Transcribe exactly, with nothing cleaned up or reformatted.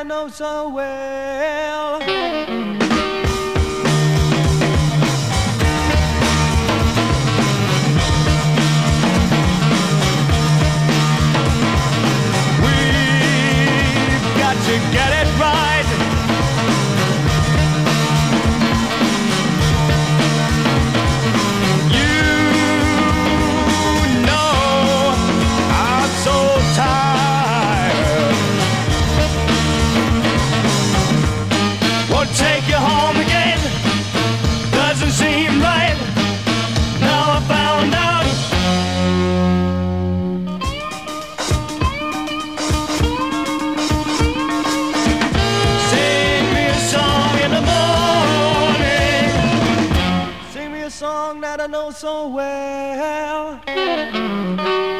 know so well. We've got to get it right. You know I'm so tired. Won't take you home again. Doesn't seem right. Now I found out. Sing me a song in the morning. Sing me a song that I know so well.